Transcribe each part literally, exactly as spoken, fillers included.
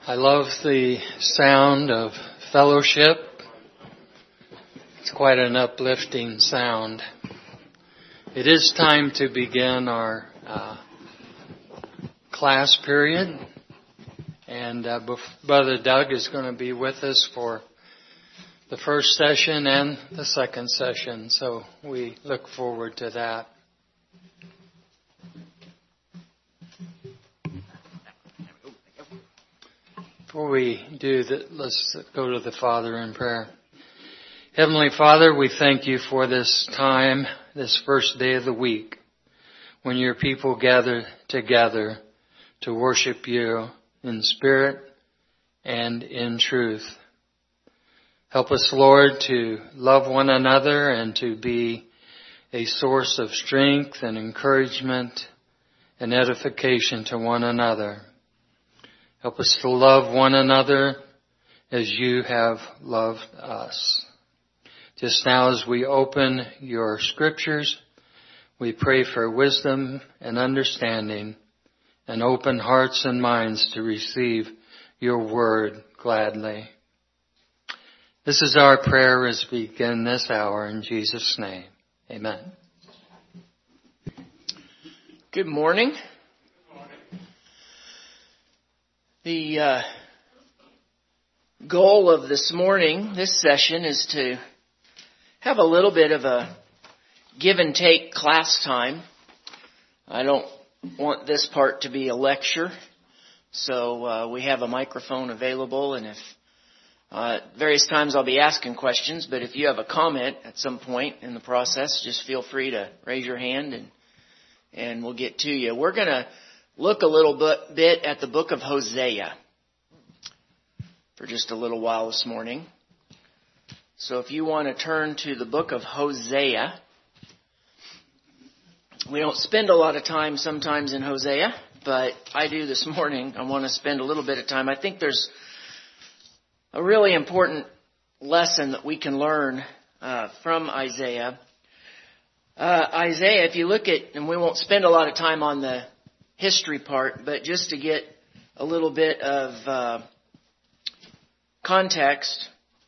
I love the sound of fellowship. It's quite an uplifting sound. It is time to begin our uh, class period. And uh, Brother Doug is going to be with us for the first session and the second session. So we look forward to that. Before we do that, let's go to the Father in prayer. Heavenly Father, we thank you for this time, this first day of the week, when your people gather together to worship you in spirit and in truth. Help us, Lord, to love one another and to be a source of strength and encouragement and edification to one another. Help us to love one another as you have loved us. Just now as we open your scriptures, we pray for wisdom and understanding and open hearts and minds to receive your word gladly. This is our prayer as we begin this hour in Jesus' name. Amen. Good morning. The uh, goal of this morning, this session, is to have a little bit of a give and take class time. I don't want this part to be a lecture, so uh, we have a microphone available, and if uh, various times I'll be asking questions, but if you have a comment at some point in the process, just feel free to raise your hand and and we'll get to you. We're going to look a little bit, bit at the book of Hosea for just a little while this morning. So if you want to turn to the book of Hosea, we don't spend a lot of time sometimes in Hosea, but I do this morning. I want to spend a little bit of time. I think there's a really important lesson that we can learn uh, from Isaiah. Uh, Isaiah, if you look at, and we won't spend a lot of time on the history part, but just to get a little bit of uh, context.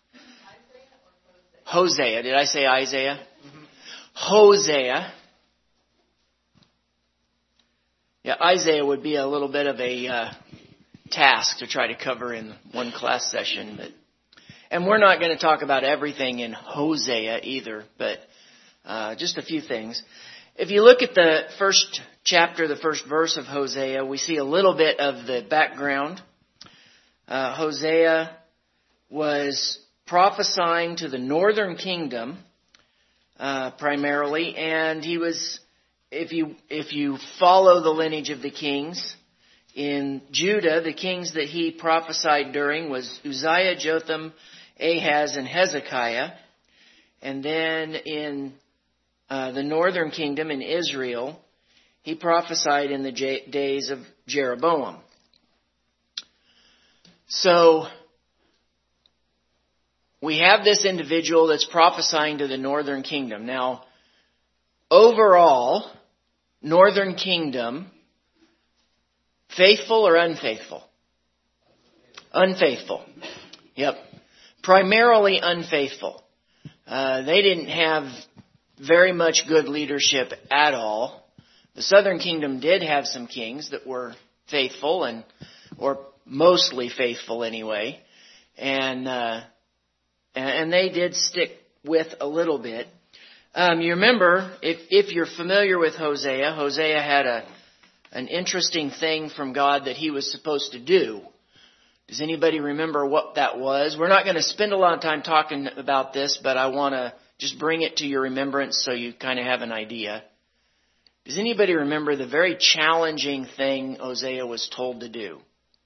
Hosea. Did I say Isaiah? Mm-hmm. Hosea. Yeah, Isaiah would be a little bit of a uh, task to try to cover in one class session, but and we're not going to talk about everything in Hosea either, but uh, just a few things. If you look at the first chapter, the first verse of Hosea, we see a little bit of the background. Uh, Hosea was prophesying to the northern kingdom uh, primarily, and he was, if you if you follow the lineage of the kings in Judah, the kings that he prophesied during was Uzziah, Jotham, Ahaz, and Hezekiah, and then in Uh, the northern kingdom in Israel, he prophesied in the j- days of Jeroboam. So, we have this individual that's prophesying to the northern kingdom. Now, overall, northern kingdom, faithful or unfaithful? Unfaithful. Yep. Primarily unfaithful. Uh, they didn't have very much good leadership at all. The southern kingdom did have some kings that were faithful, and or mostly faithful anyway, and uh, and they did stick with a little bit. Um, you remember, if if you're familiar with Hosea, Hosea had a an interesting thing from God that he was supposed to do. Does anybody remember what that was? We're not going to spend a lot of time talking about this, but I want to just bring it to your remembrance so you kind of have an idea. Does anybody remember the very challenging thing Hosea was told to do?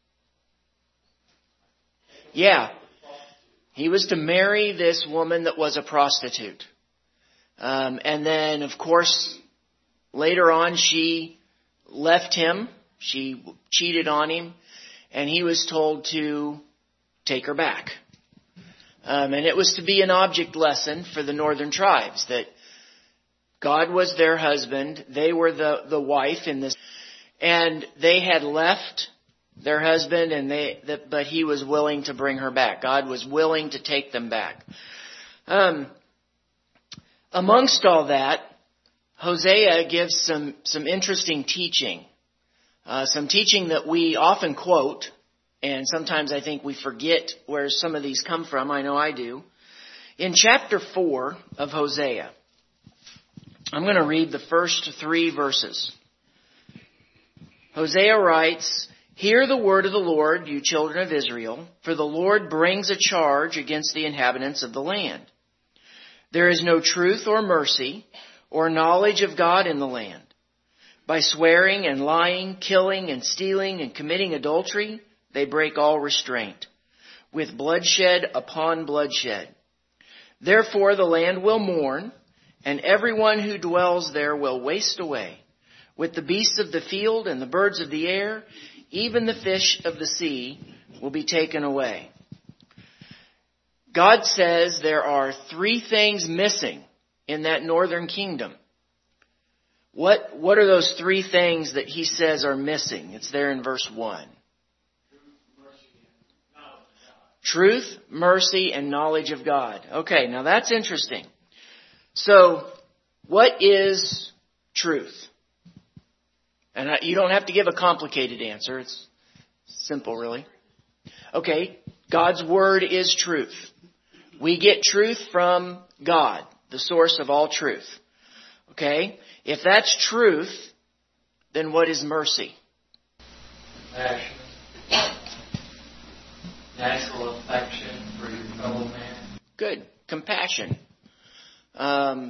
Yeah. He was to marry this woman that was a prostitute. Um, and then, of course, later on she left him. She cheated on him. And he was told to take her back. Um, and it was to be an object lesson for the northern tribes, that God was their husband, they were the, the wife in this, and they had left their husband, and they, that, but he was willing to bring her back. God was willing to take them back. Um, amongst all that, Hosea gives some, some interesting teaching. Uh, some teaching that we often quote, and sometimes I think we forget where some of these come from. I know I do. In chapter four of Hosea, I'm going to read the first three verses. Hosea writes, "Hear the word of the Lord, you children of Israel, for the Lord brings a charge against the inhabitants of the land. There is no truth or mercy or knowledge of God in the land. By swearing and lying, killing and stealing and committing adultery, they break all restraint, with bloodshed upon bloodshed. Therefore the land will mourn, and everyone who dwells there will waste away. With the beasts of the field and the birds of the air, even the fish of the sea will be taken away." God says there are three things missing in that northern kingdom. What, what are those three things that he says are missing? It's there in verse one. Truth, mercy, and knowledge of God. Okay, now that's interesting. So, what is truth? And you don't have to give a complicated answer. It's simple, really. Okay, God's word is truth. We get truth from God, the source of all truth. Okay, if that's truth, then what is mercy? Compassion. Natural affection for your fellow man. Good. Compassion. Um,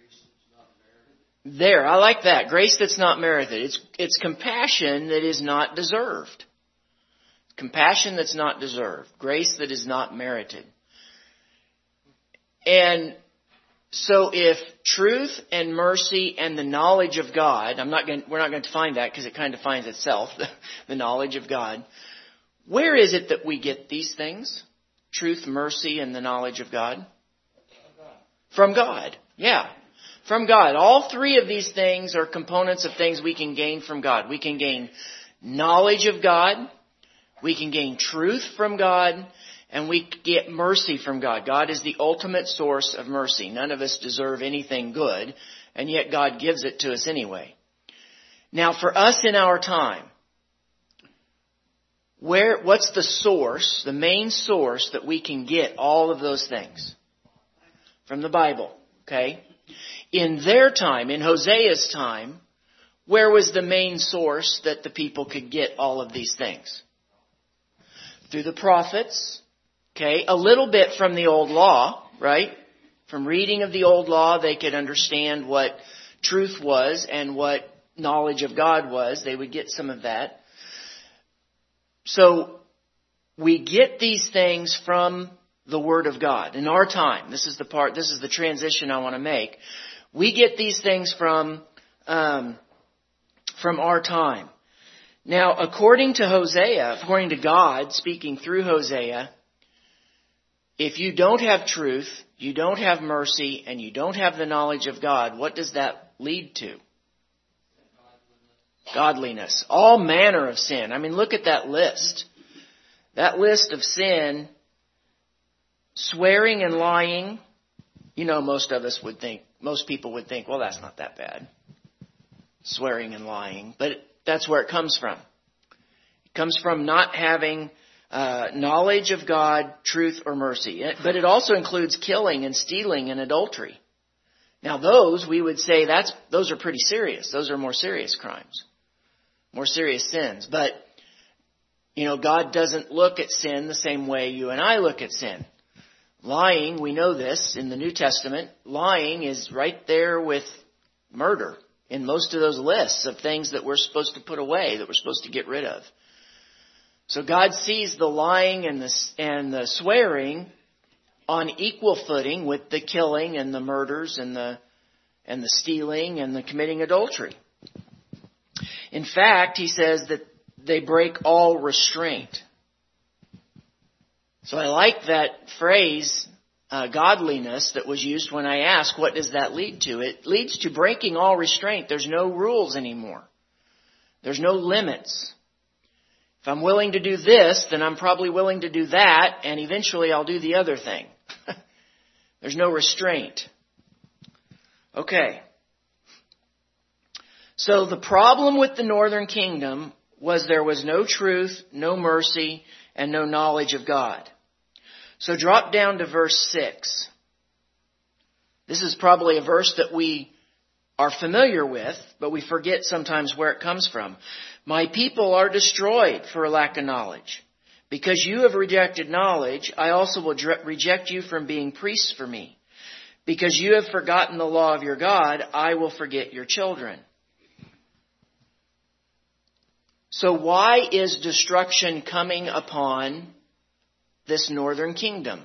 there, I like that. Grace that's not merited. It's, it's compassion that is not deserved. Compassion that's not deserved. Grace that is not merited. And so if truth and mercy and the knowledge of God, I'm not going, we're not going to define that because it kind of defines itself, the, the knowledge of God. Where is it that we get these things? Truth, mercy, and the knowledge of God? From God. Yeah. From God. All three of these things are components of things we can gain from God. We can gain knowledge of God. We can gain truth from God. And we get mercy from God. God is the ultimate source of mercy. None of us deserve anything good, and yet God gives it to us anyway. Now, for us in our time, where, what's the source, the main source that we can get all of those things? From the Bible, okay? In their time, in Hosea's time, where was the main source that the people could get all of these things? Through the prophets, okay? A little bit from the old law, right? From reading of the old law, they could understand what truth was and what knowledge of God was. They would get some of that. So we get these things from the Word of God. In our time, this is the part, this is the transition I want to make. We get these things from, um, from our time. Now, according to Hosea, according to God speaking through Hosea, if you don't have truth, you don't have mercy, and you don't have the knowledge of God, what does that lead to? Godliness. All manner of sin. I mean, look at that list. That list of sin, swearing and lying, you know, most of us would think, most people would think, well, that's not that bad. Swearing and lying. But that's where it comes from. It comes from not having uh, knowledge of God, truth, or mercy. But it also includes killing and stealing and adultery. Now those, we would say, that's those are pretty serious. Those are more serious crimes. More serious sins. But, you know, God doesn't look at sin the same way you and I look at sin. Lying, we know this in the New Testament, lying is right there with murder in most of those lists of things that we're supposed to put away, that we're supposed to get rid of. So God sees the lying and the, and the swearing on equal footing with the killing and the murders and the, and the stealing and the committing adultery. In fact, he says that they break all restraint. So I like that phrase, uh, godliness, that was used when I asked, what does that lead to? It leads to breaking all restraint. There's no rules anymore. There's no limits. If I'm willing to do this, then I'm probably willing to do that, and eventually I'll do the other thing. There's no restraint. Okay. So the problem with the northern kingdom was there was no truth, no mercy, and no knowledge of God. So drop down to verse six. This is probably a verse that we are familiar with, but we forget sometimes where it comes from. My people are destroyed for a lack of knowledge. Because you have rejected knowledge, I also will reject you from being priests for me. Because you have forgotten the law of your God, I will forget your children. So why is destruction coming upon this northern kingdom?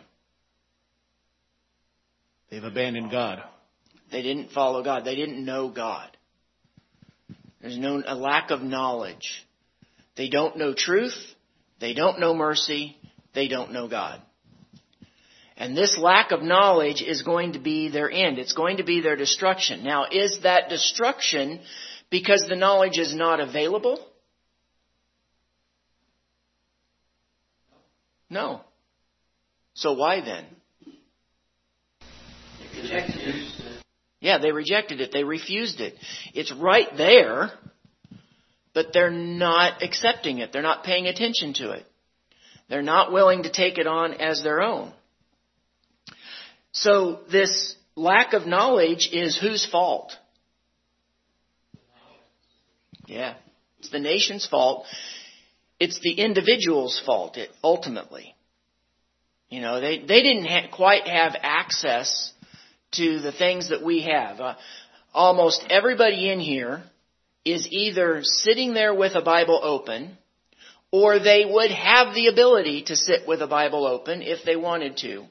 They've abandoned God. They didn't follow God. They didn't know God. There's no a lack of knowledge. They don't know truth. They don't know mercy. They don't know God. And this lack of knowledge is going to be their end. It's going to be their destruction. Now, is that destruction because the knowledge is not available? No. So why then? They rejected it. Yeah, they rejected it. They refused it. It's right there, but they're not accepting it. They're not paying attention to it. They're not willing to take it on as their own. So this lack of knowledge is whose fault? Yeah, it's the nation's fault. It's the individual's fault, it, ultimately. You know, they, they didn't ha- quite have access to the things that we have. Uh, almost everybody in here is either sitting there with a Bible open, or they would have the ability to sit with a Bible open if they wanted to.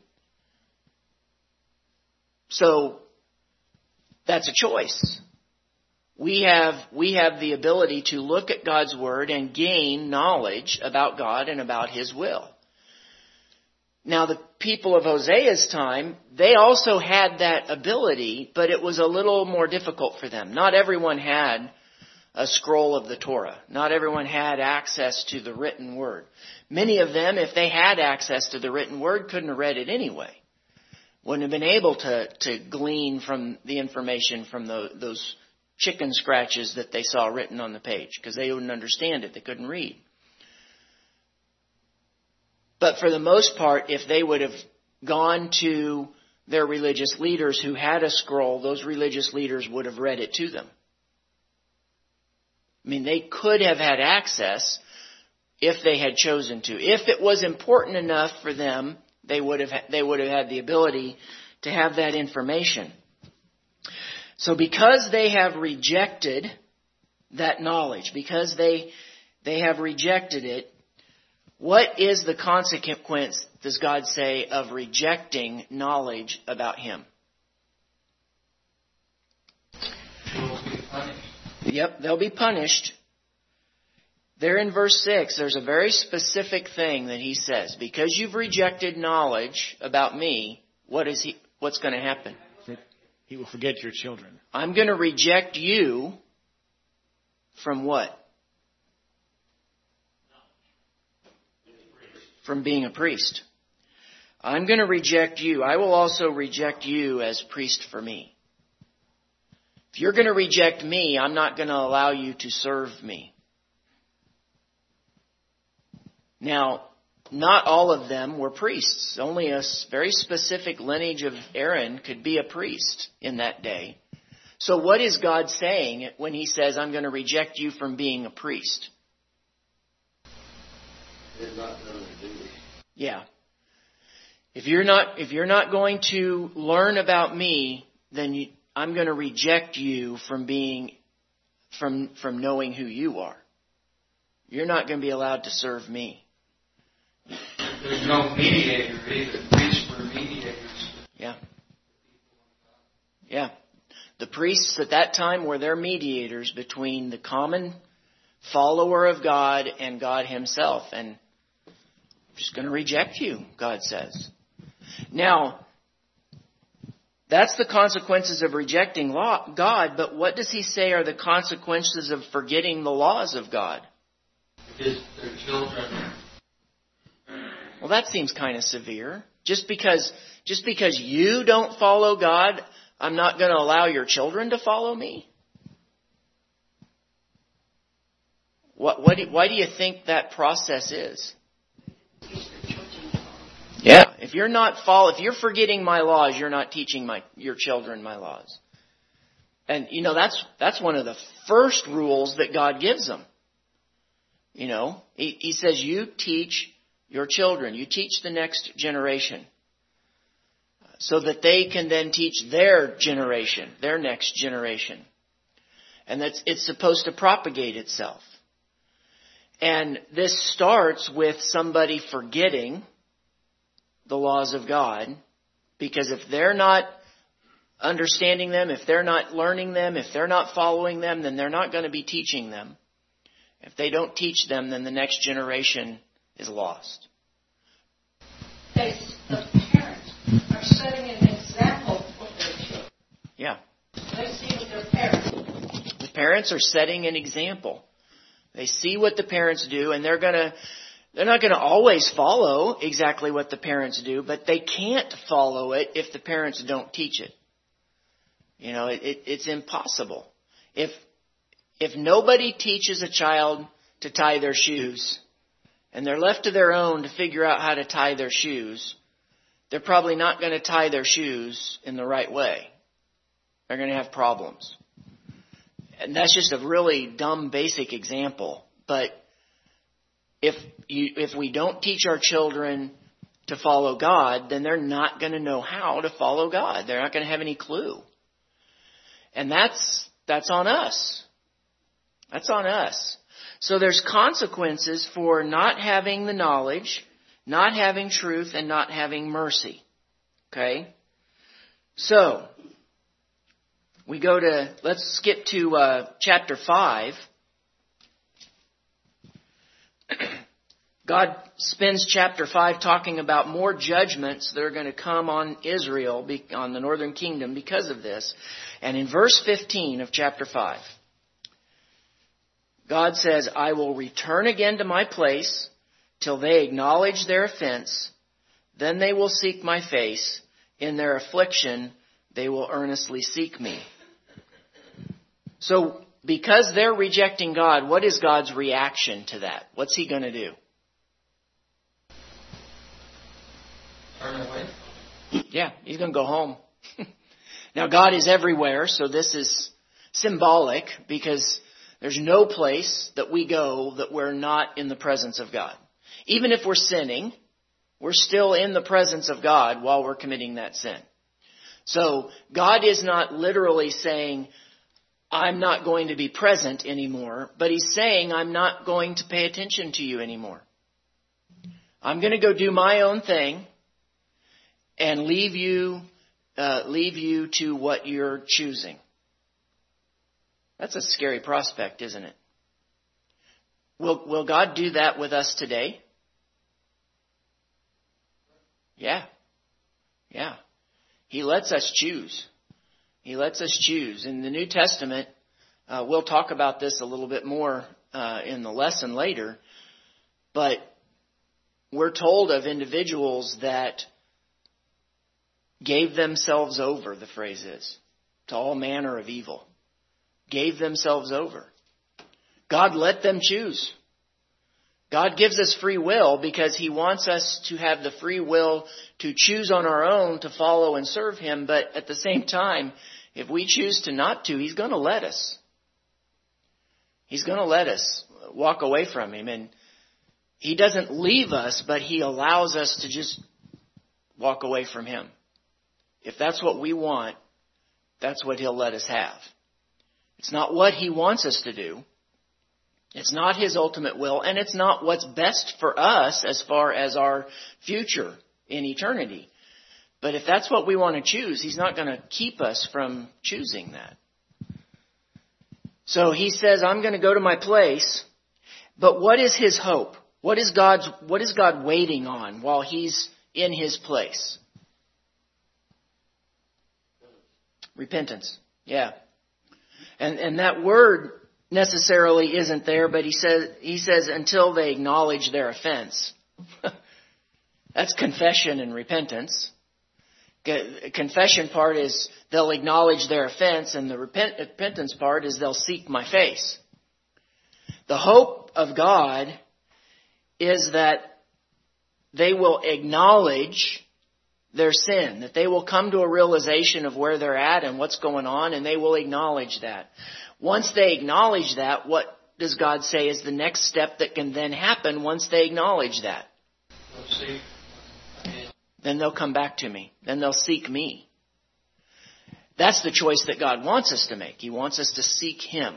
So, that's a choice. We have, we have the ability to look at God's Word and gain knowledge about God and about His will. Now, the people of Hosea's time, they also had that ability, but it was a little more difficult for them. Not everyone had a scroll of the Torah. Not everyone had access to the written Word. Many of them, if they had access to the written Word, couldn't have read it anyway. Wouldn't have been able to, to glean from the information from the, those chicken scratches that they saw written on the page, because they wouldn't understand it. They couldn't read. But for the most part, if they would have gone to their religious leaders who had a scroll, those religious leaders would have read it to them. I mean, they could have had access if they had chosen to. If it was important enough for them, they would have they would have had the ability to have that information. So because they have rejected that knowledge, because they they have rejected it, what is the consequence, does God say, of rejecting knowledge about Him? Will be punished. Yep, they'll be punished. There in verse six, there's a very specific thing that He says. Because you've rejected knowledge about me, what is he? What's going to happen? He will forget your children. I'm going to reject you from what? From being a priest. I'm going to reject you. I will also reject you as priest for me. If you're going to reject me, I'm not going to allow you to serve me. Now, not all of them were priests. Only a very specific lineage of Aaron could be a priest in that day. So what is God saying when He says, I'm going to reject you from being a priest? Yeah. If you're not, if you're not going to learn about me, then you, I'm going to reject you from being, from, from knowing who you are. You're not going to be allowed to serve me. There's no mediator either. Priests were mediators. Yeah. Yeah. The priests at that time were their mediators between the common follower of God and God Himself. And I'm just going to reject you, God says. Now, that's the consequences of rejecting law, God, but what does He say are the consequences of forgetting the laws of God? Because their children. Well, that seems kind of severe. Just because, just because you don't follow God, I'm not going to allow your children to follow me? What, what do, why do you think that process is? Yeah, if you're not follow, if you're forgetting my laws, you're not teaching my your children my laws. And you know that's that's one of the first rules that God gives them. You know, he, he says you teach your children, you teach the next generation, so that they can then teach their generation, their next generation, and that's it's supposed to propagate itself. And this starts with somebody forgetting the laws of God, because if they're not understanding them, if they're not learning them, if they're not following them, then they're not going to be teaching them. If they don't teach them, then the next generation is lost. They, the parents are setting an example for their children. Yeah. They see what their parents do. The parents are setting an example. They see what the parents do, and they're going to They're not going to always follow exactly what the parents do, but they can't follow it if the parents don't teach it. You know, it, it, it's impossible. If if nobody teaches a child to tie their shoes, and they're left to their own to figure out how to tie their shoes, they're probably not going to tie their shoes in the right way. They're going to have problems. And that's just a really dumb, basic example, but If you, if we don't teach our children to follow God, then they're not going to know how to follow God. They're not going to have any clue. And that's, that's on us. That's on us. So there's consequences for not having the knowledge, not having truth, and not having mercy. Okay? So, we go to, let's skip to uh, chapter five. God spends chapter five talking about more judgments that are going to come on Israel, on the northern kingdom, because of this. And in verse fifteen of chapter five, God says, I will return again to my place till they acknowledge their offense. Then they will seek my face. In their affliction, they will earnestly seek me. So, because they're rejecting God, what is God's reaction to that? What's He going to do? Turn away. Yeah, He's going to go home. Now, God is everywhere, so this is symbolic, because there's no place that we go that we're not in the presence of God. Even if we're sinning, we're still in the presence of God while we're committing that sin. So, God is not literally saying, I'm not going to be present anymore, but He's saying, I'm not going to pay attention to you anymore. I'm going to go do my own thing and leave you, uh, leave you to what you're choosing. That's a scary prospect, isn't it? Will, will God do that with us today? Yeah. Yeah. He lets us choose. He lets us choose. In the New Testament, uh, we'll talk about this a little bit more uh, in the lesson later, but we're told of individuals that gave themselves over, the phrase is, to all manner of evil. Gave themselves over. God let them choose. God gives us free will because He wants us to have the free will to choose on our own to follow and serve Him. But at the same time, if we choose to not to, He's going to let us. He's going to let us walk away from Him. And He doesn't leave us, but He allows us to just walk away from Him. If that's what we want, that's what He'll let us have. It's not what He wants us to do. It's not His ultimate will, and it's not what's best for us as far as our future in eternity. But if that's what we want to choose, He's not going to keep us from choosing that. So He says, I'm going to go to my place. But what is His hope? What is God's, what is God waiting on while He's in His place? Repentance. Yeah. And, and that word necessarily isn't there, but he says, he says until they acknowledge their offense. That's confession and repentance. Confession part is they'll acknowledge their offense, and the repent, repentance part is they'll seek my face. The hope of God is that they will acknowledge their sin, that they will come to a realization of where they're at and what's going on, and they will acknowledge that. Once they acknowledge that, what does God say is the next step that can then happen once they acknowledge that? Then they'll come back to me. Then they'll seek me. That's the choice that God wants us to make. He wants us to seek Him.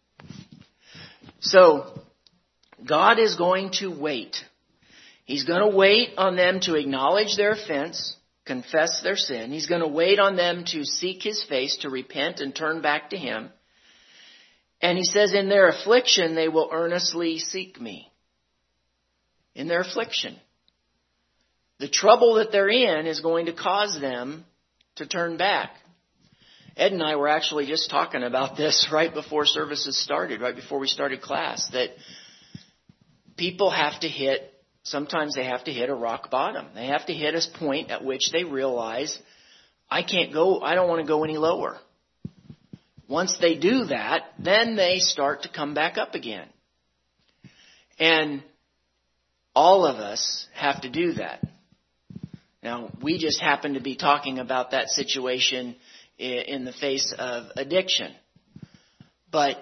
So, God is going to wait. He's going to wait on them to acknowledge their offense, confess their sin. He's going to wait on them to seek His face, to repent and turn back to Him. And He says, in their affliction, they will earnestly seek me. In their affliction. The trouble that they're in is going to cause them to turn back. Ed and I were actually just talking about this right before services started, right before we started class, that people have to hit, sometimes they have to hit a rock bottom. They have to hit a point at which they realize, I can't go, I don't want to go any lower. Once they do that, then they start to come back up again. And all of us have to do that. Now, we just happen to be talking about that situation in the face of addiction. But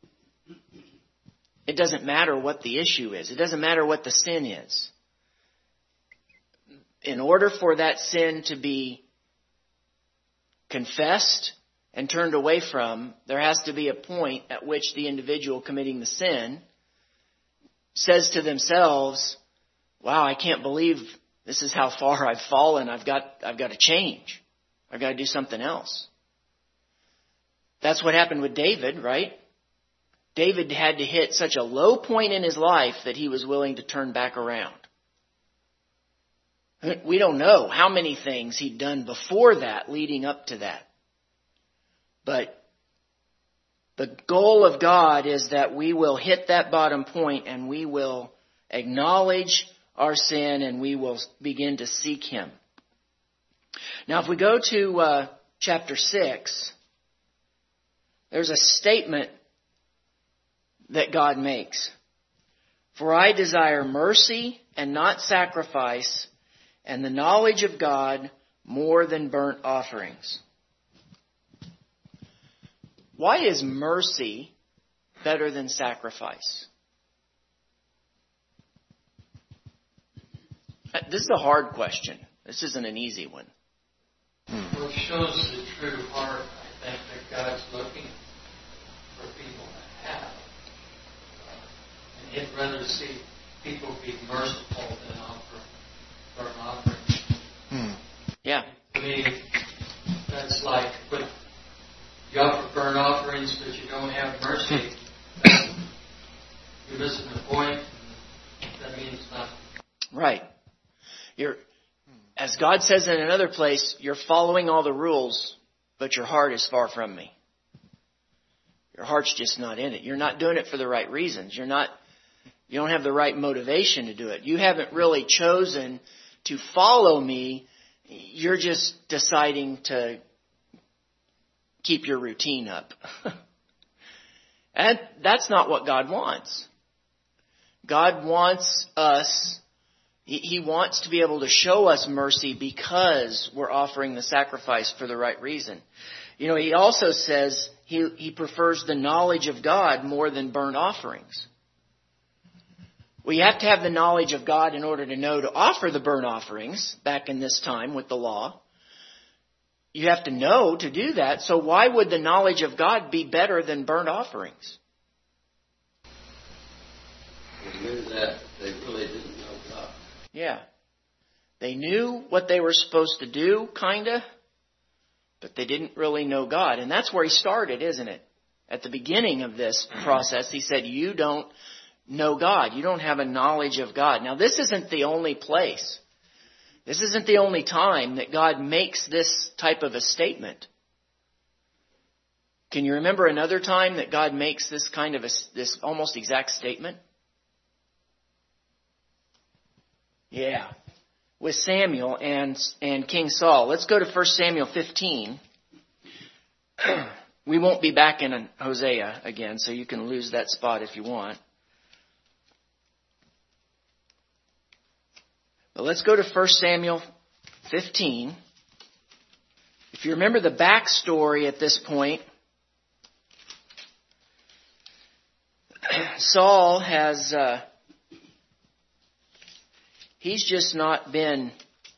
it doesn't matter what the issue is. It doesn't matter what the sin is. In order for that sin to be confessed and turned away from, there has to be a point at which the individual committing the sin says to themselves, wow, I can't believe this is how far I've fallen. I've got, I've got to change. I've got to do something else. That's what happened with David, right? David had to hit such a low point in his life that he was willing to turn back around. We don't know how many things he'd done before that, leading up to that. But the goal of God is that we will hit that bottom point and we will acknowledge our sin and we will begin to seek Him. Now, if we go to uh, chapter six, there's a statement that God makes. For I desire mercy and not sacrifice, and the knowledge of God more than burnt offerings. Why is mercy better than sacrifice? This is a hard question. This isn't an easy one. Well, it shows the true heart, I think, that God's looking for people to have. And He'd rather see people be merciful than offer burnt offerings. Hmm. Yeah. To me, that's like, but you offer burnt offerings, but you don't have mercy. You're missing the point. That means nothing. Right. You're, as God says in another place, you're following all the rules, but your heart is far from me. Your heart's just not in it. You're not doing it for the right reasons. You're not, you don't have the right motivation to do it. You haven't really chosen to follow me. You're just deciding to keep your routine up. And that's not what God wants. God wants us, He wants to be able to show us mercy because we're offering the sacrifice for the right reason. You know, He also says He, he prefers the knowledge of God more than burnt offerings. Well, you have to have the knowledge of God in order to know to offer the burnt offerings back in this time with the law. You have to know to do that. So why would the knowledge of God be better than burnt offerings? They knew that they really didn't know God. Yeah. They knew what they were supposed to do, kinda, but they didn't really know God. And that's where He started, isn't it? At the beginning of this process, He said, you don't know God. You don't have a knowledge of God. Now, this isn't the only place. This isn't the only time that God makes this type of a statement. Can you remember another time that God makes this kind of a, this almost exact statement? Yeah. With Samuel and, and King Saul. Let's go to First Samuel fifteen. We won't be back in Hosea again, so you can lose that spot if you want. But let's go to First Samuel fifteen. If you remember the backstory at this point, Saul has, uh, he's just not been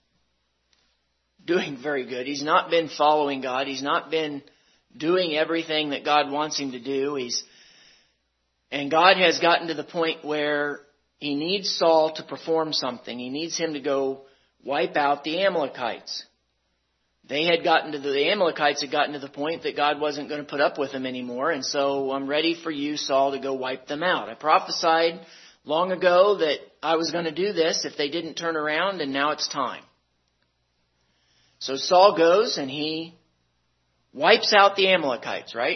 doing very good. He's not been following God. He's not been doing everything that God wants him to do. He's, and God has gotten to the point where he needs Saul to perform something. He needs him to go wipe out the Amalekites. They had gotten to the, the Amalekites had gotten to the point that God wasn't going to put up with them anymore. And so I'm ready for you, Saul, to go wipe them out. I prophesied long ago that I was going to do this if they didn't turn around, and now it's time. So Saul goes and he wipes out the Amalekites, right?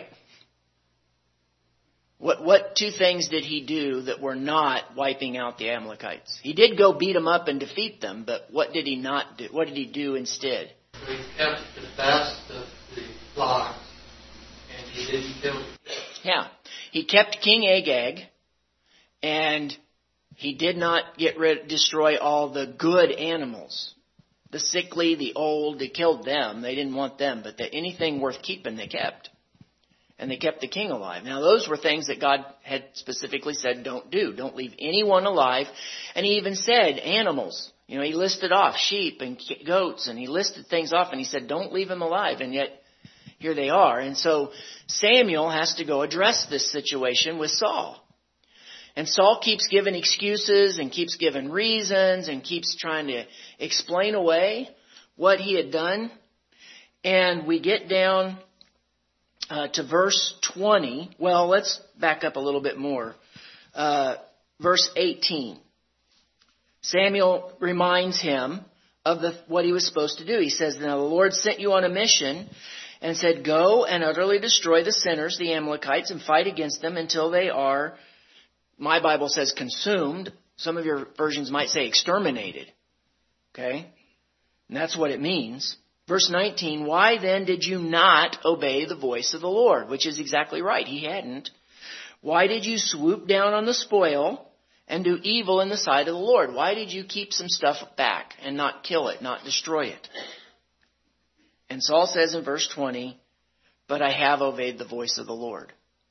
What what two things did he do that were not wiping out the Amalekites? He did go beat them up and defeat them, but what did he not do? What did he do instead? He kept the best of the flocks, and he didn't kill them. Yeah. He kept King Agag, and he did not get rid, destroy all the good animals. The sickly, the old, they killed them. They didn't want them, but the, anything worth keeping they kept. And they kept the king alive. Now those were things that God had specifically said don't do. Don't leave anyone alive. And he even said animals. You know, he listed off sheep and goats, and he listed things off, and he said don't leave them alive. And yet here they are. And so Samuel has to go address this situation with Saul. And Saul keeps giving excuses and keeps giving reasons and keeps trying to explain away what he had done. And we get down uh, to verse twenty. Well, let's back up a little bit more. Uh, verse eighteen. Samuel reminds him of the, what he was supposed to do. He says, now the Lord sent you on a mission and said, go and utterly destroy the sinners, the Amalekites, and fight against them until they are, my Bible says consumed. Some of your versions might say exterminated. Okay? And that's what it means. Verse nineteen, why then did you not obey the voice of the Lord? Which is exactly right. He hadn't. Why did you swoop down on the spoil and do evil in the sight of the Lord? Why did you keep some stuff back and not kill it, not destroy it? And Saul says in verse twenty, but I have obeyed the voice of the Lord.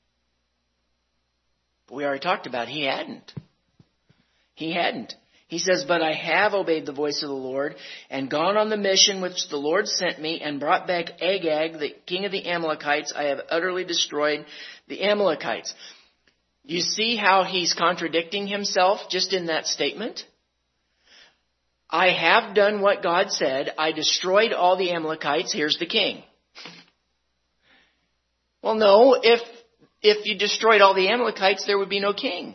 But we already talked about he hadn't. He hadn't. He says, but I have obeyed the voice of the Lord and gone on the mission which the Lord sent me and brought back Agag, the king of the Amalekites. I have utterly destroyed the Amalekites. You see how he's contradicting himself just in that statement? I have done what God said. I destroyed all the Amalekites. Here's the king. Well, no, if if you destroyed all the Amalekites, there would be no king.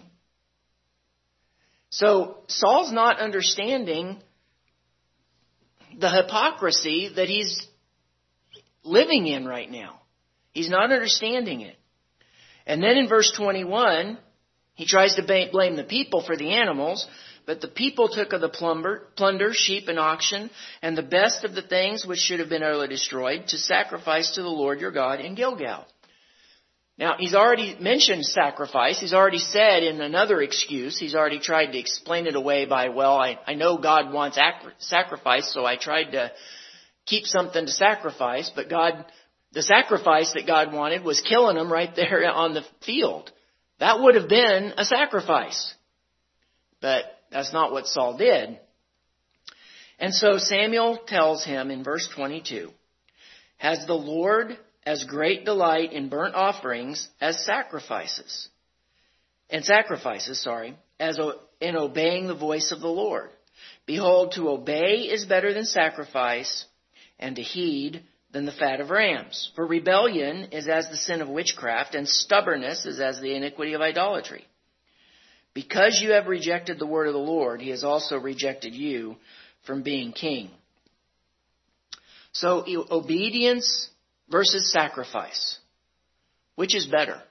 So Saul's not understanding the hypocrisy that he's living in right now. He's not understanding it. And then in verse twenty-one, he tries to blame the people for the animals, but the people took of the plunder, plunder, sheep and oxen, and the best of the things which should have been utterly destroyed, to sacrifice to the Lord your God in Gilgal. Now, he's already mentioned sacrifice. He's already said in another excuse, he's already tried to explain it away by, well, I, I know God wants ac- sacrifice, so I tried to keep something to sacrifice, but God... The sacrifice that God wanted was killing them right there on the field. That would have been a sacrifice. But that's not what Saul did. And so Samuel tells him in verse twenty-two, has the Lord as great delight in burnt offerings as sacrifices? And sacrifices, sorry, as in obeying the voice of the Lord. Behold, to obey is better than sacrifice, and to heed than the fat of rams. For rebellion is as the sin of witchcraft, and stubbornness is as the iniquity of idolatry. Because you have rejected the word of the Lord, he has also rejected you from being king. So obedience versus sacrifice. Which is better?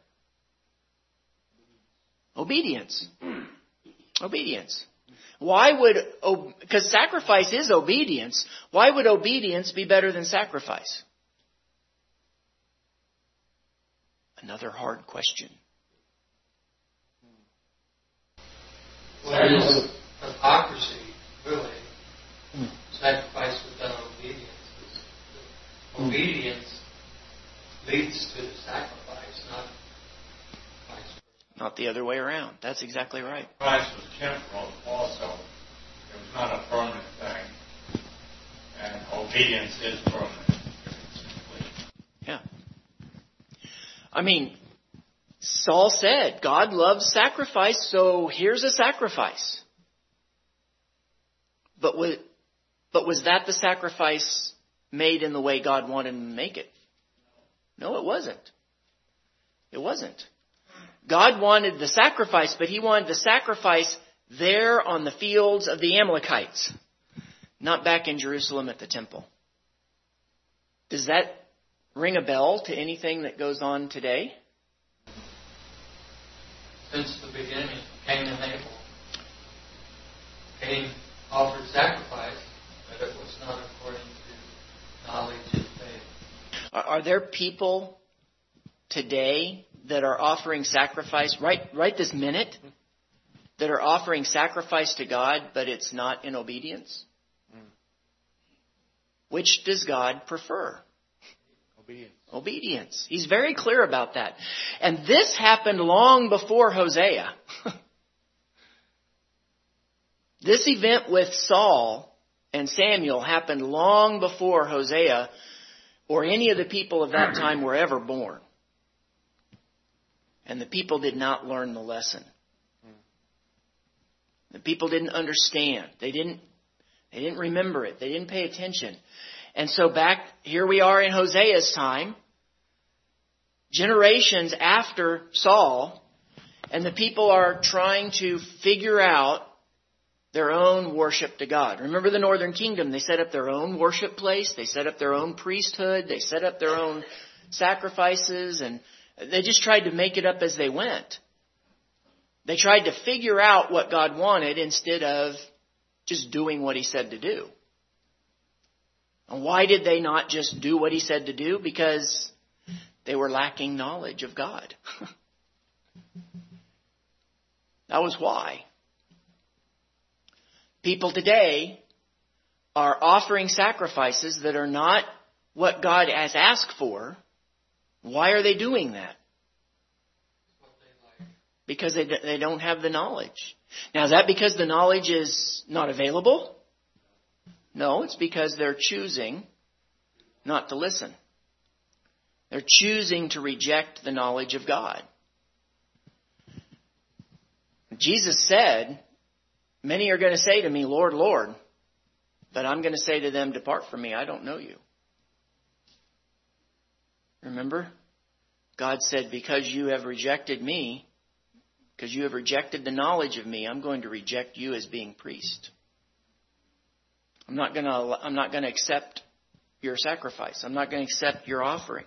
Obedience. Obedience. Why would, because sacrifice is obedience, why would obedience be better than sacrifice? Another hard question. Well, it is hypocrisy, really. Sacrifice without obedience. Obedience leads to the sacrifice, not vice versa. Not the other way around. That's exactly right. Christ was temporal also. It was not a permanent thing. And obedience is permanent if it's complete. Yeah. I mean, Saul said, God loves sacrifice, so here's a sacrifice. But was, but was that the sacrifice made in the way God wanted him to make it? No, it wasn't. It wasn't. God wanted the sacrifice, but he wanted the sacrifice there on the fields of the Amalekites, not back in Jerusalem at the temple. Does that ring a bell to anything that goes on today? Since the beginning, Cain and Abel. Cain offered sacrifice, but it was not according to knowledge and faith. Are, are there people today that are offering sacrifice right right this minute, that are offering sacrifice to God, but it's not in obedience? Mm. Which does God prefer? Obedience. Obedience. He's very clear about that. And this happened long before Hosea. This event with Saul and Samuel happened long before Hosea or any of the people of that time were ever born. And the people did not learn the lesson. The people didn't understand. They didn't, they didn't remember it. They didn't pay attention. And so back, here we are in Hosea's time, generations after Saul, and the people are trying to figure out their own worship to God. Remember the Northern Kingdom, they set up their own worship place, they set up their own priesthood, they set up their own sacrifices, and they just tried to make it up as they went. They tried to figure out what God wanted instead of just doing what he said to do. And why did they not just do what he said to do? Because they were lacking knowledge of God. That was why. People today are offering sacrifices that are not what God has asked for. Why are they doing that? Because they, they don't have the knowledge. Now, is that because the knowledge is not available? No, it's because they're choosing not to listen. They're choosing to reject the knowledge of God. Jesus said, many are going to say to me, Lord, Lord, but I'm going to say to them, depart from me, I don't know you. Remember? God said, because you have rejected me, because you have rejected the knowledge of me, I'm going to reject you as being priest. I'm not going to, I'm not going to accept your sacrifice. I'm not going to accept your offering.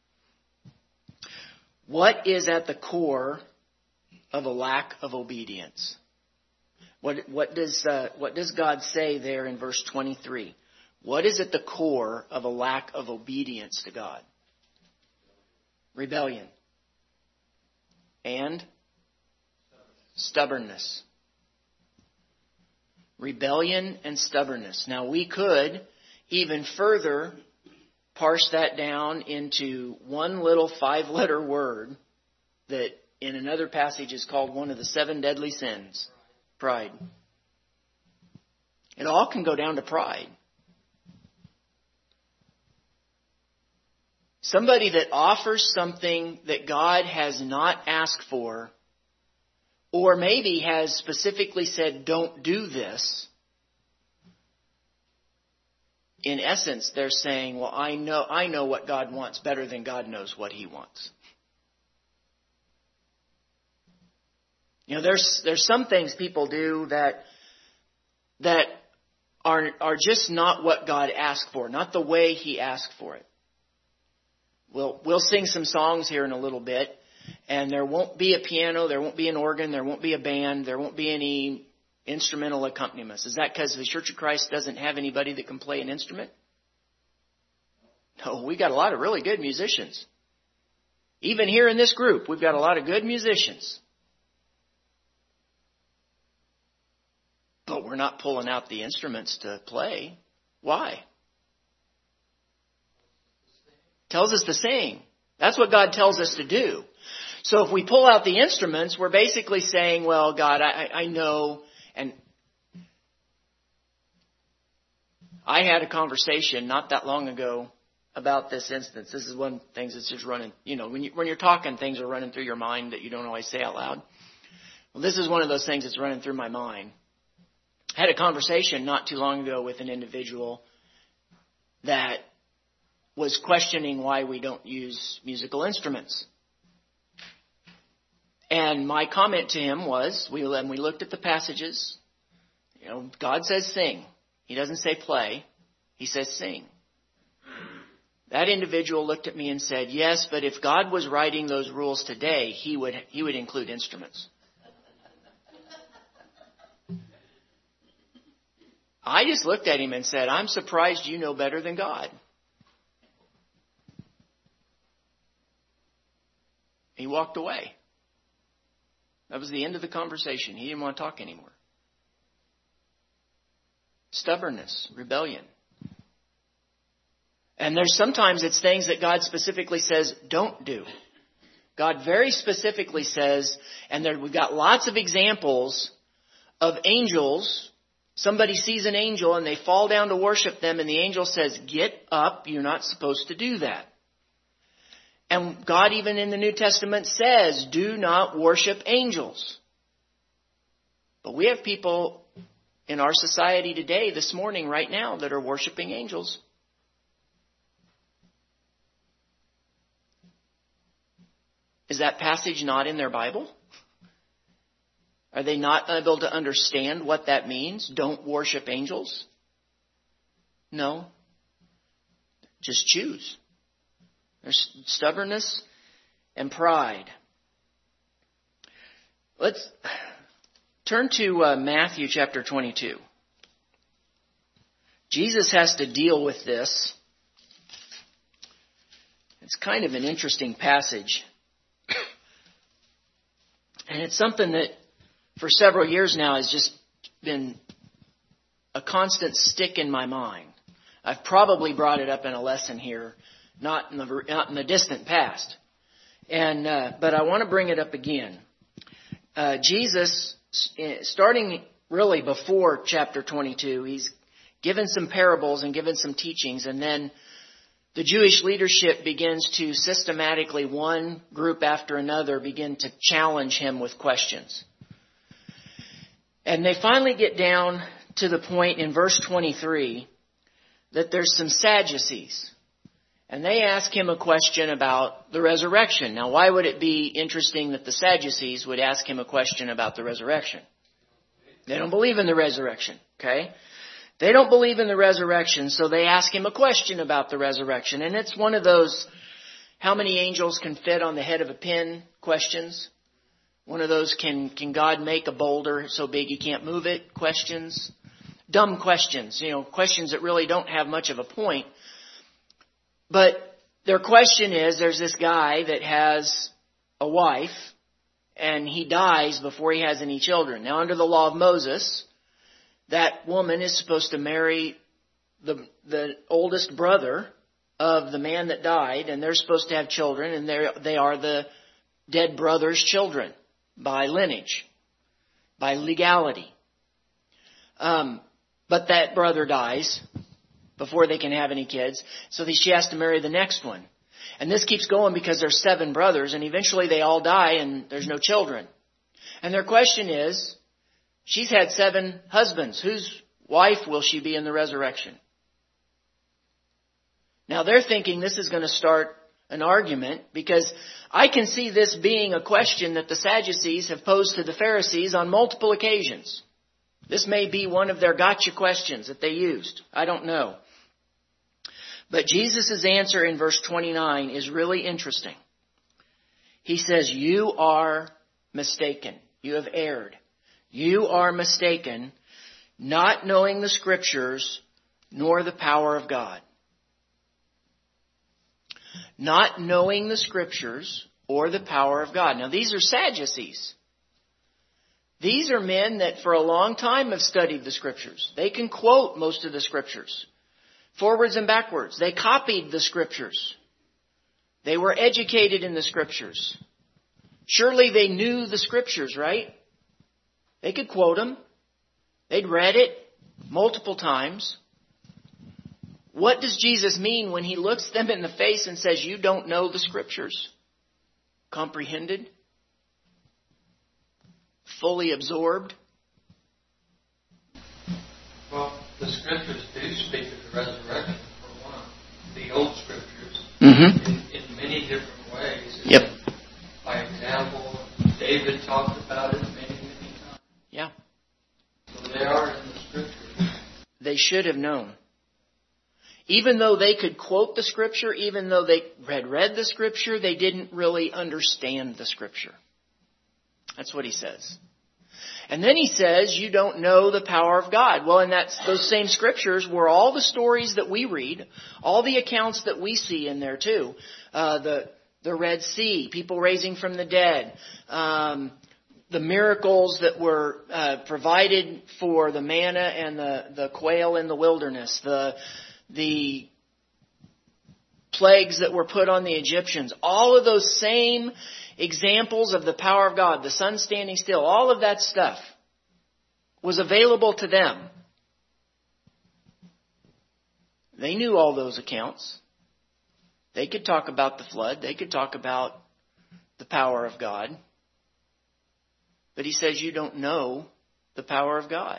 What is at the core of a lack of obedience? What, what does, uh, what does God say there in verse twenty-three? What is at the core of a lack of obedience to God? Rebellion. And stubbornness. Rebellion and stubbornness. Now we could even further parse that down into one little five-letter word that in another passage is called one of the seven deadly sins. Pride. It all can go down to pride. Somebody that offers something that God has not asked for, or maybe has specifically said, don't do this. In essence, they're saying, well, I know, I know what God wants better than God knows what he wants. You know, there's, there's some things people do that, that are, are just not what God asked for, not the way he asked for it. We'll, we'll sing some songs here in a little bit, and there won't be a piano, there won't be an organ, there won't be a band, there won't be any instrumental accompaniments. Is that because the Church of Christ doesn't have anybody that can play an instrument? No, we got a lot of really good musicians. Even here in this group, we've got a lot of good musicians. But we're not pulling out the instruments to play. Why? Tells us to sing. That's what God tells us to do. So if we pull out the instruments, we're basically saying, well, God, I, I know. And I had a conversation not that long ago about this instance. This is one of the things that's just running, you know, when, you, when you're talking, things are running through your mind that you don't always say out loud. Well, this is one of those things that's running through my mind. I had a conversation not too long ago with an individual that was questioning why we don't use musical instruments. And my comment to him was, we, and we looked at the passages, you know, God says sing. He doesn't say play. He says sing. That individual looked at me and said, yes, but if God was writing those rules today, he would, he would include instruments. I just looked at him and said, I'm surprised you know better than God. He walked away. That was the end of the conversation. He didn't want to talk anymore. Stubbornness, rebellion. And there's sometimes it's things that God specifically says don't do. God very specifically says, and there, we've got lots of examples of angels. Somebody sees an angel and they fall down to worship them, and the angel says, get up, you're not supposed to do that. And God even in the New Testament says, do not worship angels. But we have people in our society today, this morning, right now, that are worshiping angels. Is that passage not in their Bible? Are they not able to understand what that means? Don't worship angels? No. Just choose. There's stubbornness and pride. Let's turn to uh, Matthew chapter twenty-two. Jesus has to deal with this. It's kind of an interesting passage. And it's something that for several years now has just been a constant stick in my mind. I've probably brought it up in a lesson here, not in the, not in the distant past. And uh, but I want to bring it up again. Uh, Jesus, starting really before chapter twenty-two, he's given some parables and given some teachings, and then the Jewish leadership begins to systematically, one group after another, begin to challenge him with questions. And they finally get down to the point in verse twenty-three that there's some Sadducees. And they ask him a question about the resurrection. Now, why would it be interesting that the Sadducees would ask him a question about the resurrection? They don't believe in the resurrection, okay? They don't believe in the resurrection, so they ask him a question about the resurrection. And it's one of those, how many angels can fit on the head of a pin questions. One of those, can, can God make a boulder so big you can't move it questions. Dumb questions, you know, questions that really don't have much of a point. But their question is, there's this guy that has a wife, and he dies before he has any children. Now, under the law of Moses, that woman is supposed to marry the the oldest brother of the man that died, and they're supposed to have children, and they they are the dead brother's children by lineage, by legality. Um, but that brother dies before they can have any kids, so she has to marry the next one. And this keeps going because there's seven brothers, and eventually they all die, and there's no children. And their question is, she's had seven husbands. Whose wife will she be in the resurrection? Now they're thinking this is going to start an argument, because I can see this being a question that the Sadducees have posed to the Pharisees on multiple occasions. This may be one of their gotcha questions that they used. I don't know. But Jesus' answer in verse twenty-nine is really interesting. He says, you are mistaken. You have erred. You are mistaken, not knowing the Scriptures nor the power of God. Not knowing the Scriptures or the power of God. Now, these are Sadducees. These are men that for a long time have studied the Scriptures. They can quote most of the Scriptures, forwards and backwards. They copied the Scriptures. They were educated in the Scriptures. Surely they knew the Scriptures, right? They could quote them. They'd read it multiple times. What does Jesus mean when he looks them in the face and says, you don't know the Scriptures? Comprehended? Fully absorbed? Well, the Scriptures do speak of the resurrection, for one. The old Scriptures, Mm-hmm. in, in many different ways. Yep. By example, David talked about it many, many times. Yeah. So they are in the Scriptures. They should have known. Even though they could quote the Scripture, even though they had read the Scripture, they didn't really understand the Scripture. That's what he says. And then he says, you don't know the power of God. Well, and that's those same Scriptures were all the stories that we read, all the accounts that we see in there too. Uh, the the Red Sea, people raising from the dead, um, the miracles that were uh, provided for the manna and the, the quail in the wilderness, the the plagues that were put on the Egyptians, all of those same examples of the power of God, the sun standing still, all of that stuff was available to them. They knew all those accounts. They could talk about the flood. They could talk about the power of God. But he says you don't know the power of God.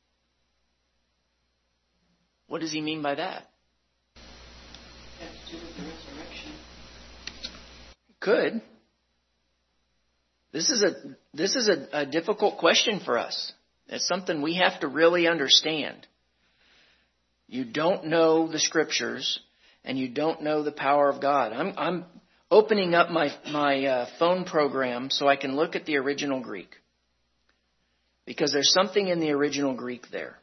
What does he mean by that? Has to do with the resurrection. Could. This is a this is a, a difficult question for us. It's something we have to really understand. You don't know the Scriptures, and you don't know the power of God. I'm I'm opening up my my uh, phone program so I can look at the original Greek, because there's something in the original Greek there.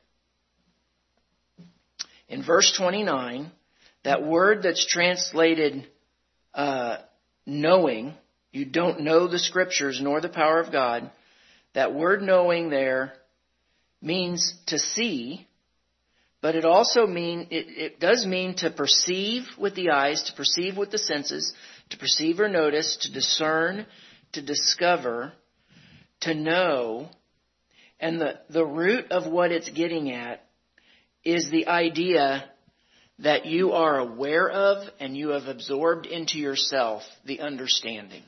In verse twenty-nine, that word that's translated uh, knowing. You don't know the Scriptures nor the power of God. That word knowing there means to see, but it also mean it, it does mean to perceive with the eyes, to perceive with the senses, to perceive or notice, to discern, to discover, to know. And the, the root of what it's getting at is the idea that you are aware of and you have absorbed into yourself the understanding.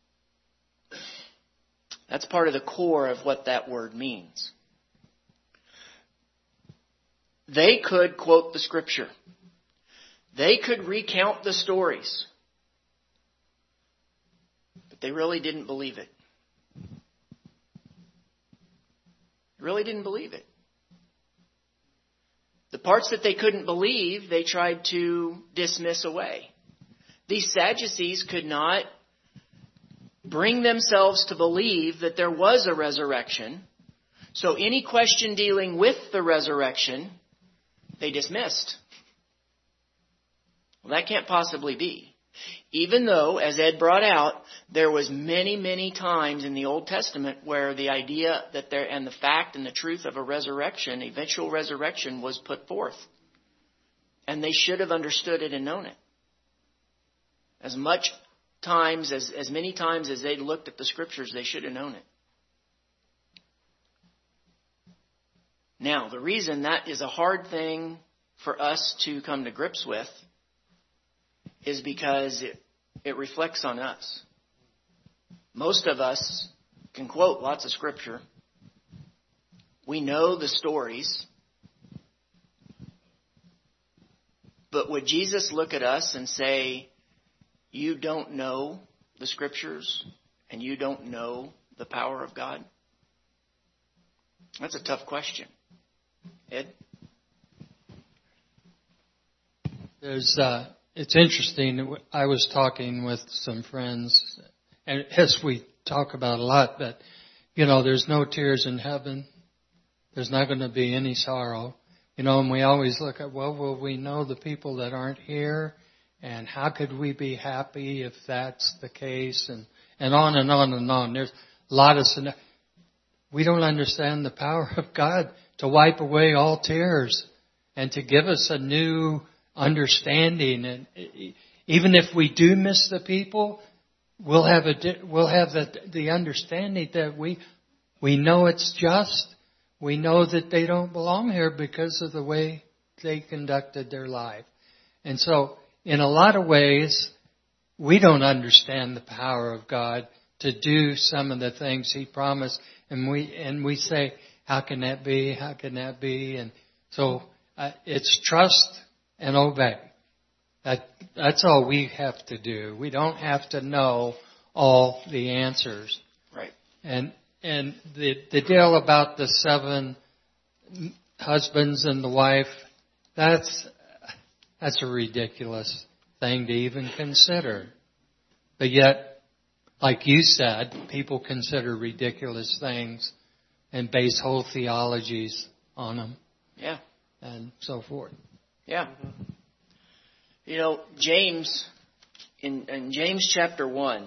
That's part of the core of what that word means. They could quote the Scripture. They could recount the stories. But they really didn't believe it. They really didn't believe it. The parts that they couldn't believe, they tried to dismiss away. These Sadducees could not bring themselves to believe that there was a resurrection. So any question dealing with the resurrection, they dismissed. Well, that can't possibly be. Even though, as Ed brought out, there was many, many times in the Old Testament where the idea that there and the fact and the truth of a resurrection, eventual resurrection, was put forth. And they should have understood it and known it. As much times, as, as many times as they looked at the Scriptures, they should have known it. Now, the reason that is a hard thing for us to come to grips with is because it, it reflects on us. Most of us can quote lots of Scripture. We know the stories. But would Jesus look at us and say, you don't know the Scriptures and you don't know the power of God? That's a tough question. Ed? There There's, uh, it's interesting. I was talking with some friends, and as we talk about a lot, but, you know, there's no tears in heaven. There's not going to be any sorrow. You know, and we always look at, well, will we know the people that aren't here? And how could we be happy if that's the case? And, and on and on and on. There's a lot of, we don't understand the power of God to wipe away all tears and to give us a new understanding. And even if we do miss the people, we'll have a, we'll have the, the understanding that we, we know it's just. We know that they don't belong here because of the way they conducted their life. And so, in a lot of ways, we don't understand the power of God to do some of the things He promised. And we, and we say, how can that be? How can that be? And so, uh, it's trust and obey. That, that's all we have to do. We don't have to know all the answers. Right. And, And the the deal about the seven husbands and the wife, that's that's a ridiculous thing to even consider. But yet, like you said, people consider ridiculous things and base whole theologies on them. Yeah. And so forth. Yeah. You know, James, in, in James chapter one,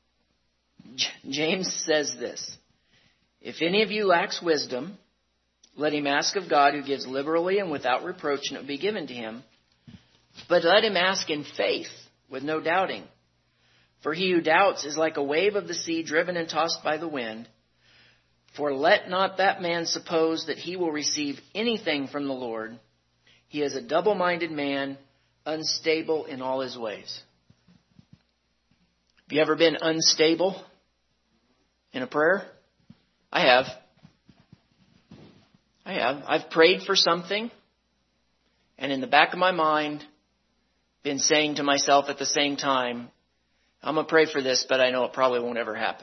J- James says this. If any of you lacks wisdom, let him ask of God, who gives liberally and without reproach, and it will be given to him. But let him ask in faith, with no doubting. For he who doubts is like a wave of the sea driven and tossed by the wind. For let not that man suppose that he will receive anything from the Lord. He is a double-minded man, unstable in all his ways. Have you ever been unstable in a prayer? I have. I have. I've prayed for something, and in the back of my mind, been saying to myself at the same time, I'm going to pray for this, but I know it probably won't ever happen.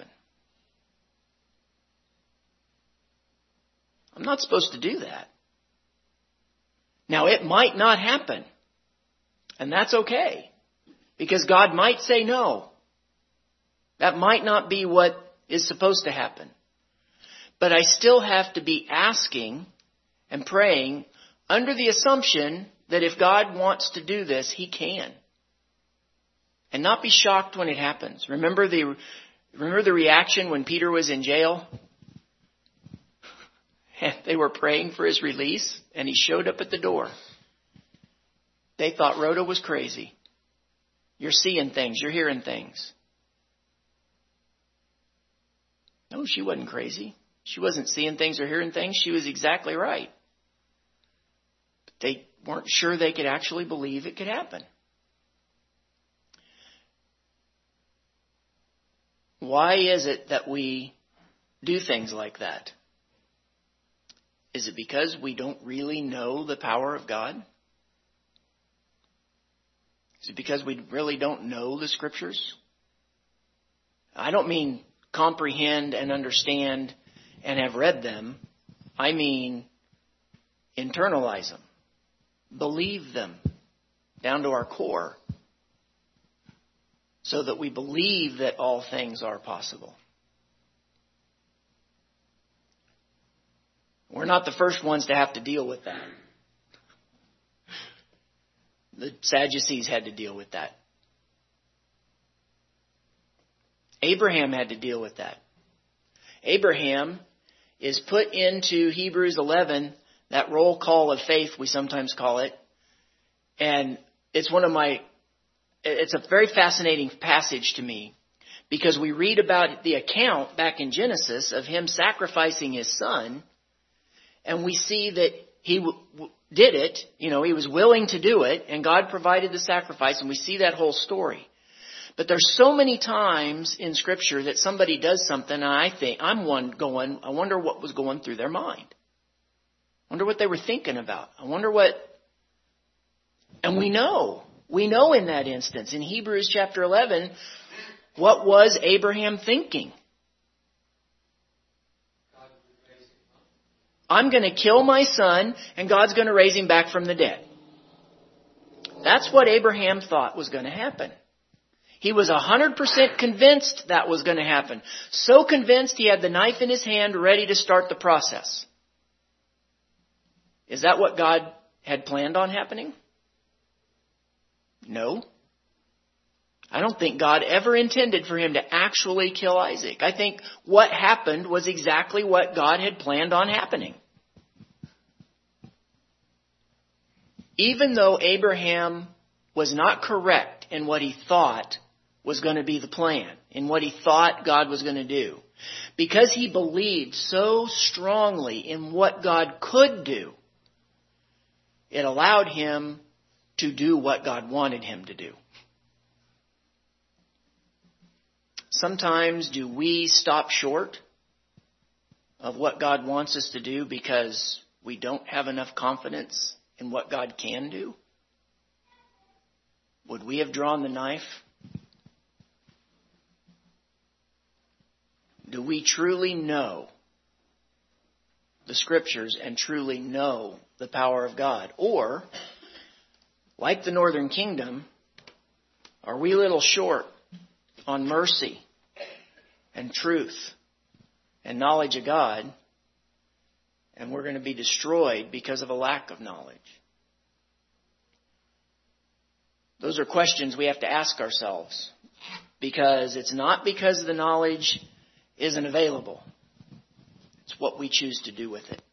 I'm not supposed to do that. Now, it might not happen, and that's okay, because God might say no. That might not be what is supposed to happen. But I still have to be asking and praying under the assumption that if God wants to do this, He can. And not be shocked when it happens. Remember the, remember the reaction when Peter was in jail? And they were praying for his release, and he showed up at the door. They thought Rhoda was crazy. You're seeing things, you're hearing things. No, she wasn't crazy. She wasn't seeing things or hearing things. She was exactly right. But they weren't sure they could actually believe it could happen. Why is it that we do things like that? Is it because we don't really know the power of God? Is it because we really don't know the Scriptures? I don't mean comprehend and understand and have read them. I mean internalize them. Believe them down to our core. So that we believe that all things are possible. We're not the first ones to have to deal with that. The Sadducees had to deal with that. Abraham had to deal with that. Abraham is put into Hebrews eleven, that roll call of faith, we sometimes call it. And it's one of my, it's a very fascinating passage to me, because we read about the account back in Genesis of him sacrificing his son, and we see that he w- w- did it, you know, he was willing to do it, and God provided the sacrifice, and we see that whole story. But there's so many times in Scripture that somebody does something, and I think, I'm one going, I wonder what was going through their mind. I wonder what they were thinking about. I wonder what, and we know, we know in that instance, in Hebrews chapter eleven, what was Abraham thinking? I'm going to kill my son, and God's going to raise him back from the dead. That's what Abraham thought was going to happen. He was one hundred percent convinced that was going to happen. So convinced he had the knife in his hand ready to start the process. Is that what God had planned on happening? No. I don't think God ever intended for him to actually kill Isaac. I think what happened was exactly what God had planned on happening. Even though Abraham was not correct in what he thought was going to be the plan, in what he thought God was going to do, because he believed so strongly in what God could do, it allowed him to do what God wanted him to do. Sometimes do we stop short of what God wants us to do because we don't have enough confidence in what God can do? Would we have drawn the knife? Do we truly know the Scriptures and truly know the power of God? Or, like the Northern Kingdom, are we a little short on mercy and truth and knowledge of God, and we're going to be destroyed because of a lack of knowledge? Those are questions we have to ask ourselves, because it's not because the knowledge isn't available. It's what we choose to do with it.